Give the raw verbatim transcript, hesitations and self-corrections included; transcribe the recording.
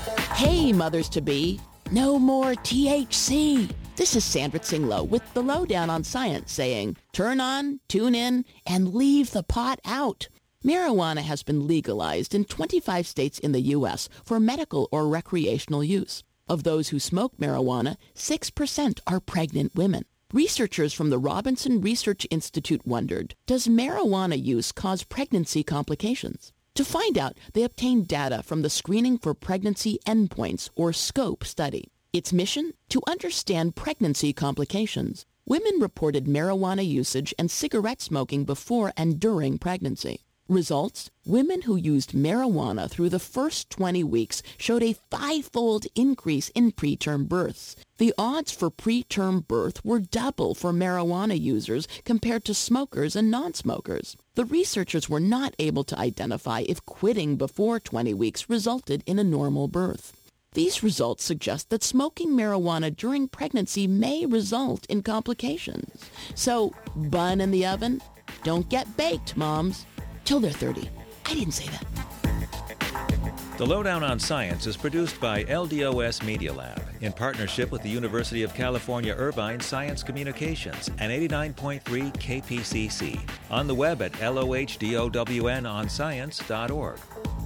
Hey, mothers-to-be, no more T H C. This is Sandra Tsinglow with the Lowdown on Science saying, turn on, tune in, and leave the pot out. Marijuana has been legalized in twenty-five states in the U S for medical or recreational use. Of those who smoke marijuana, six percent are pregnant women. Researchers from the Robinson Research Institute wondered, does marijuana use cause pregnancy complications? To find out, they obtained data from the Screening for Pregnancy Endpoints, or SCOPE study. Its mission? To understand pregnancy complications. Women reported marijuana usage and cigarette smoking before and during pregnancy. Results? Women who used marijuana through the first twenty weeks showed a five-fold increase in preterm births. The odds for preterm birth were double for marijuana users compared to smokers and non-smokers. The researchers were not able to identify if quitting before twenty weeks resulted in a normal birth. These results suggest that smoking marijuana during pregnancy may result in complications. So, bun in the oven? Don't get baked, moms. Till they're thirty. I didn't say that. The Lowdown on Science is produced by L D O S Media Lab in partnership with the University of California Irvine Science Communications and eighty-nine point three K P C C. On the web at L O H D O W N on science dot org.